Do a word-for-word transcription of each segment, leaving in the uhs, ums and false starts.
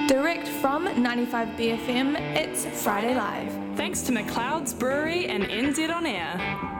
Direct from ninety-five B F M, it's Friday Live. Thanks to McLeod's Brewery and N Z On Air.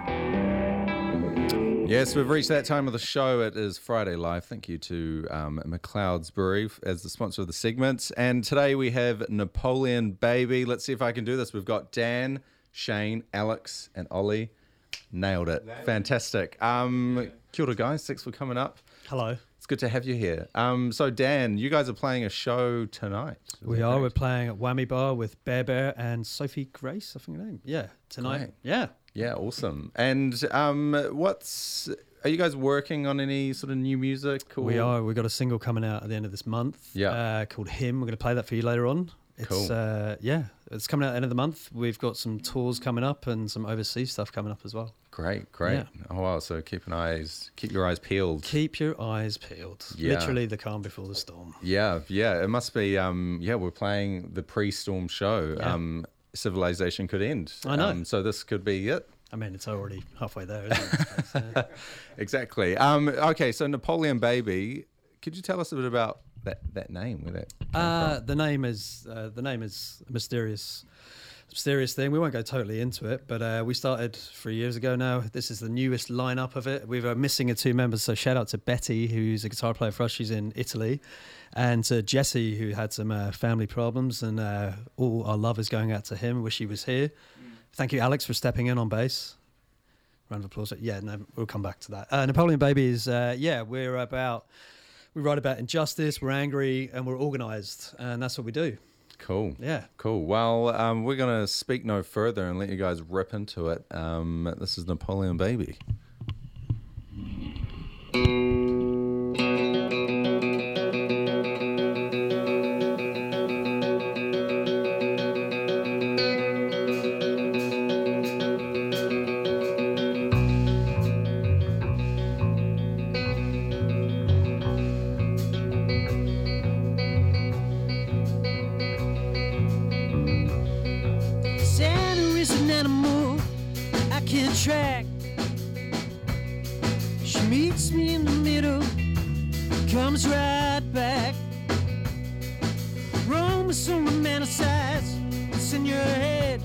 Yes, we've reached that time of the show. It is Friday Live. Thank you to um, McLeod's Brewery as the sponsor of the segment. And today we have Napoleon Baby. Let's see if I can do this. We've got Dan, Shane, Alex, and Ollie. Nailed it. Fantastic. Um, kia ora, guys. Thanks for coming up. Hello. It's good to have you here. Um, so, Dan, you guys are playing a show tonight. We are. Correct? We're playing at Whammy Bar with Bear Bear and Sophie Grace, I think her name. Yeah, tonight. Great. Yeah. Yeah, awesome. And um, what's... Are you guys working on any sort of new music? Or? We are. We've got a single coming out at the end of this month yeah. uh, called Him. We're going to play that for you later on. It's, cool. Uh, yeah, it's coming out at the end of the month. We've got some tours coming up and some overseas stuff coming up as well. Great, great. Yeah. Oh wow! So keep an eyes, keep your eyes peeled. Keep your eyes peeled. Yeah. Literally the calm before the storm. Yeah, yeah. It must be. Um, yeah, we're playing the pre-storm show. Yeah. Um, civilization could end. I know. Um, so this could be it. I mean, it's already halfway there, isn't it? Yeah. Exactly. Um, okay, so Napoleon Baby. Could you tell us a bit about that, that name? Where that came uh, from? the name is uh, the name is a mysterious. Mysterious thing. We won't go totally into it, but uh, we started three years ago now. This is the newest lineup of it. We were missing a two members, so shout out to Betty, who's a guitar player for us. She's in Italy, and to Jesse, who had some uh, family problems, and uh, all our love is going out to him. Wish he was here. Mm. Thank you, Alex, for stepping in on bass. Round of applause. Yeah, no, we'll come back to that. Uh, Napoleon Baby is, uh, yeah, we're about, we write about injustice, we're angry, and we're organised, and that's what we do. Cool. Yeah. Cool. Well, um, we're going to speak no further and let you guys rip into it. Um, this is Napoleon Baby. Track. She meets me in the middle, comes right back. Rome is so romanticized, it's in your head.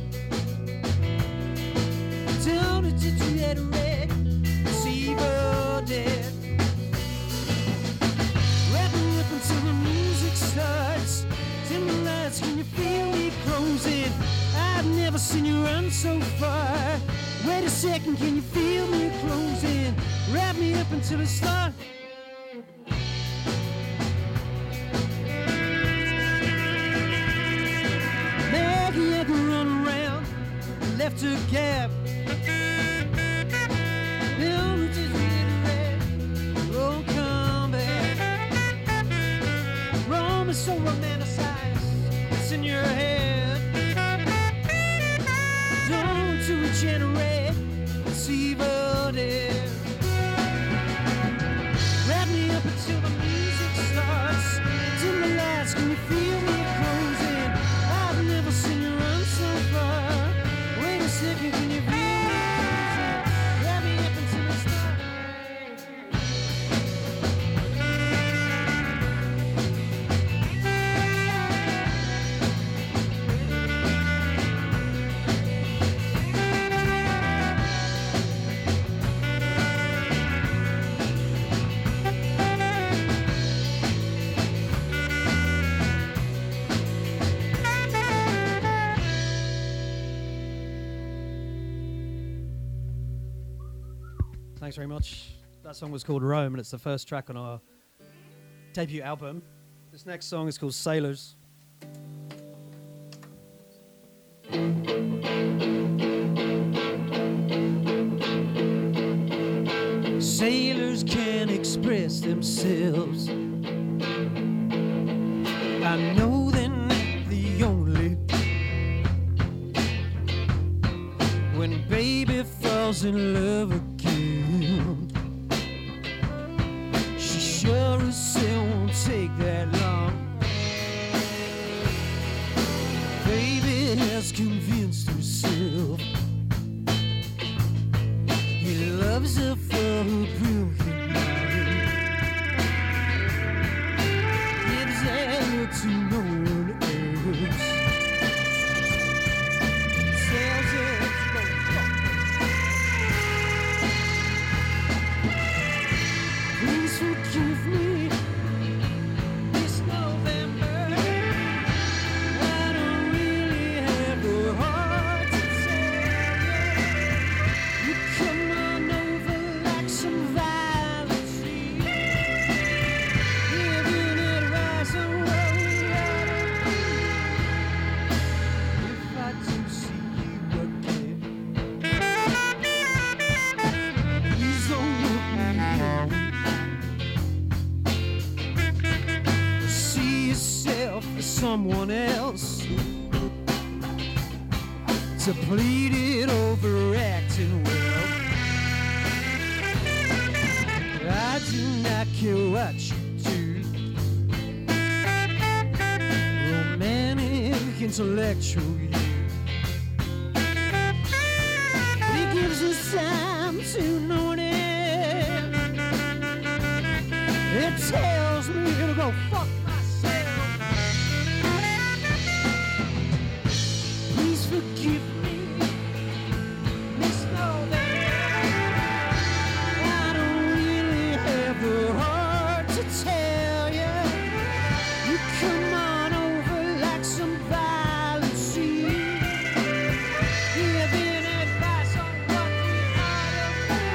Don't it did you get red, see you're dead. Wrap me up until the music starts. Dim the lights, can you feel me closing? I've never seen you run so far. Wait a second, can you feel me closing? Wrap me up until it starts. Maggie, I can run around, left her gap. Bill, just reiterate, oh, come back. Rome is so romanticized, it's in your head. Don't to regenerate, it's evil dead. Wrap me up until the music starts. Dim the lights, can you feel me closing? I've never seen you run so far. Wait a second, can you feel me closing? Wrap me up until it starts. Thanks very much. That song was called Rome, and it's the first track on our debut album. This next song is called Sailors. Sailors can't express themselves. I know they're not the only. When baby falls in love again, she sure as hell won't take that long. Baby has convinced herself he loves her for her brilliant mind. Gives her to no one. someone else, depleted, overacting well. I do not care what you do, romantic, intellectual you. It gives us time to notice. It tells me to go fuck myself. Please forgive me, Miss Northern. I don't really have the heart to tell you. You come on over like some violent sea, giving advice on what we ought to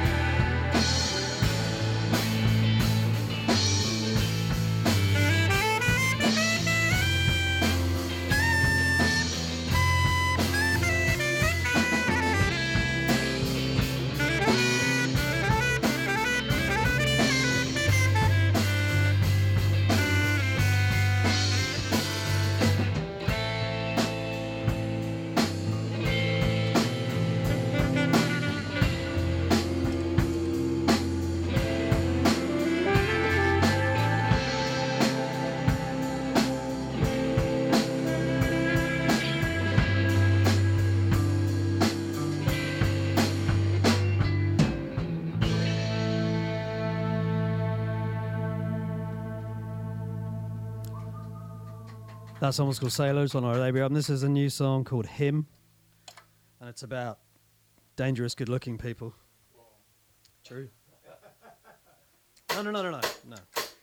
That song was called Sailors on our debut album. This is a new song called Him, and it's about dangerous, good-looking people. True. No, no, no, no, no, no.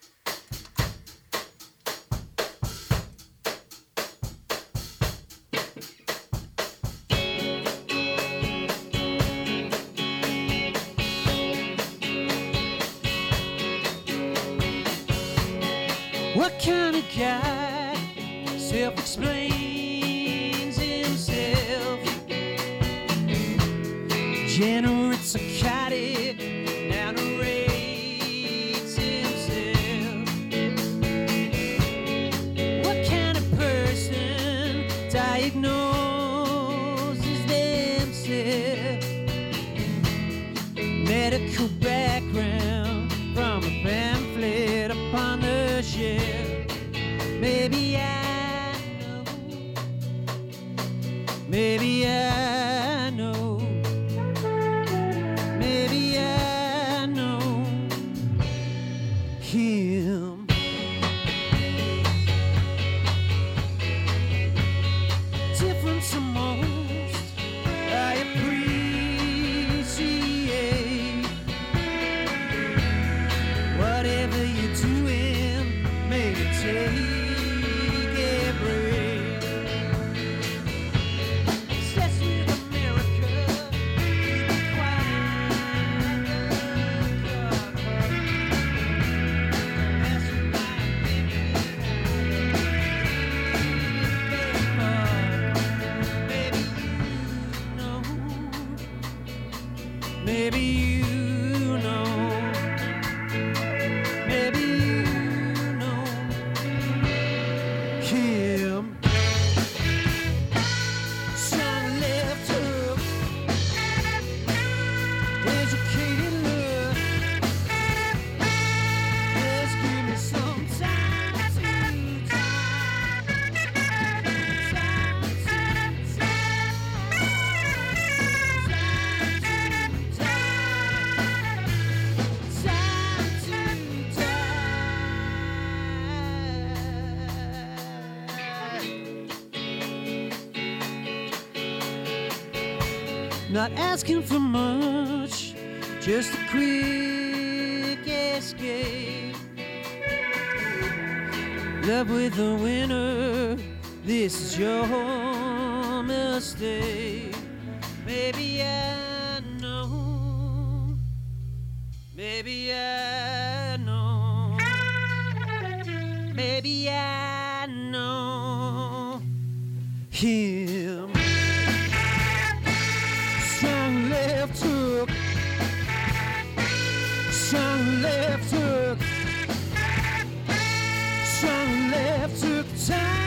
What kind of guy self-explains himself? Generate, psychotic, now narrates himself. What kind of person diagnoses themselves? Medical background from a pamphlet upon the shelf. Maybe I know, maybe I know, maybe I know him. Different to most, I appreciate whatever you're doing, maybe take. Maybe you know, maybe you know him. Strong left hook, educated look. Just give me some time to time, time to time. Not asking for much, just a quick escape. Love with a winner, this is your mistake. Maybe I know, maybe I know, maybe I know him. Strong left hook, strong left hook, strong left hook time.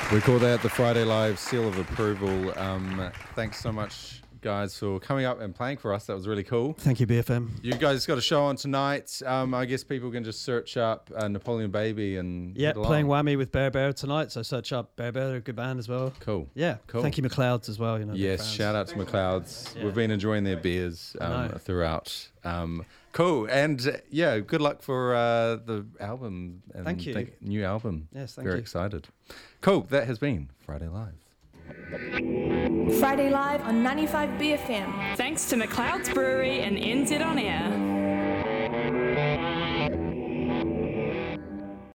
We call that the Friday Live seal of approval. Um, thanks so much, guys, for coming up and playing for us. That was really cool. Thank you, B F M. You guys got a show on tonight. Um, I guess people can just search up uh, Napoleon Baby and Yeah, head along. playing Whammy with Bear Bear tonight. So search up Bear Bear, they're a good band as well. Cool. Yeah, Cool. Thank you, McLeod's as well. You know. big Yes, fans. shout out to McLeod's. Yeah. We've been enjoying their beers um, know. throughout. Um, cool. And uh, yeah, good luck for uh, the album. And Thank you. the new album. Yes, thank Very you. excited. Cool. That has been Friday Live. Friday Live on ninety-five B F M. Thanks to McLeod's Brewery and N Z On Air.